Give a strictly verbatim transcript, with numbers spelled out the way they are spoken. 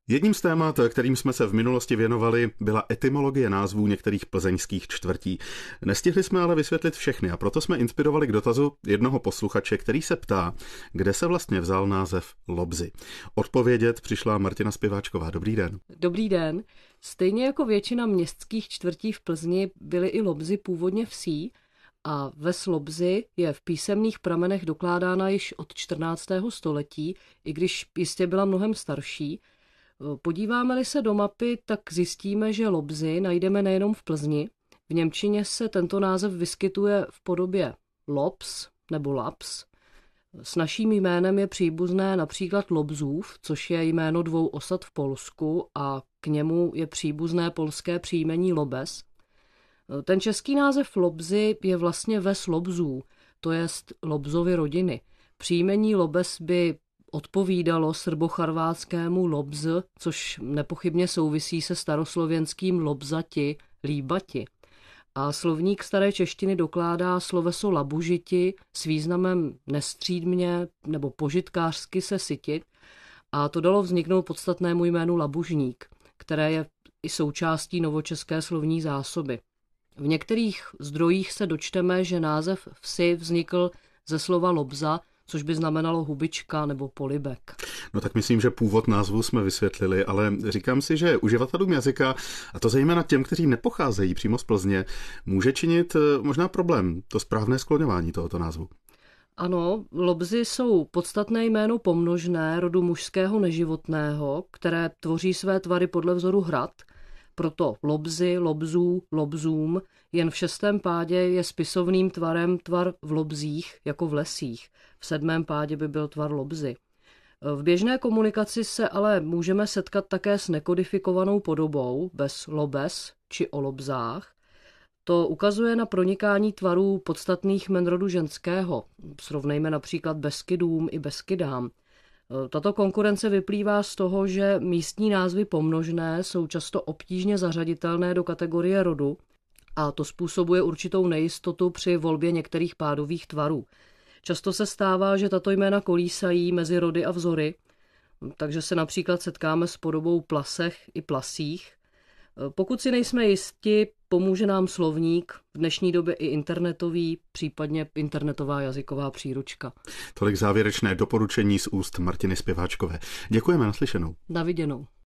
Jedním z témat, kterým jsme se v minulosti věnovali, byla etymologie názvů některých plzeňských čtvrtí. Nestihli jsme ale vysvětlit všechny a proto jsme inspirovali k dotazu jednoho posluchače, který se ptá, kde se vlastně vzal název Lobzy. Odpovědět přišla Martina Zpěváčková. Dobrý den. Dobrý den. Stejně jako většina městských čtvrtí v Plzni byly i Lobzy původně vsí a ves Lobzy je v písemných pramenech dokládána již od čtrnáctého století, i když jistě byla mnohem starší. Podíváme-li se do mapy, tak zjistíme, že Lobzy najdeme nejenom v Plzni. V němčině se tento název vyskytuje v podobě Lobs nebo Laps. S naším jménem je příbuzné například Lobzův, což je jméno dvou osad v Polsku a k němu je příbuzné polské příjmení Lobes. Ten český název Lobzy je vlastně ves Lobzů, to jest Lobzovy rodiny. Příjmení Lobes by odpovídalo srbocharvátskému Lobz, což nepochybně souvisí se staroslovenským Lobzati, líbati. A slovník staré češtiny dokládá sloveso labužiti s významem nestřídmě nebo požitkářsky se sytit a to dalo vzniknout podstatnému jménu labužník, které je i součástí novočeské slovní zásoby. V některých zdrojích se dočteme, že název vsi vznikl ze slova lobza, což by znamenalo hubička nebo polibek. No tak myslím, že původ názvu jsme vysvětlili, ale říkám si, že uživatelům jazyka, a to zejména těm, kteří nepocházejí přímo z Plzně, může činit možná problém to správné skloňování tohoto názvu. Ano, Lobzy jsou podstatné jméno pomnožné rodu mužského neživotného, které tvoří své tvary podle vzoru hrad. Proto Lobzy, Lobzů, Lobzům jen v šestém pádě je spisovným tvarem tvar v lobzích, jako v lesích. V sedmém pádě by byl tvar Lobzy. V běžné komunikaci se ale můžeme setkat také s nekodifikovanou podobou bez lobes či o lobzách. To ukazuje na pronikání tvarů podstatných jmen rodu ženského. Srovnejme například Beskydům i Beskydám. Tato konkurence vyplývá z toho, že místní názvy pomnožné jsou často obtížně zařaditelné do kategorie rodu a to způsobuje určitou nejistotu při volbě některých pádových tvarů. Často se stává, že tato jména kolísají mezi rody a vzory, takže se například setkáme s podobou plasech i plasích. Pokud si nejsme jisti, pomůže nám slovník, v dnešní době i internetový, případně internetová jazyková příručka. Tolik závěrečné doporučení z úst Martiny Zpěváčkové. Děkujeme, naslyšenou. Na viděnou.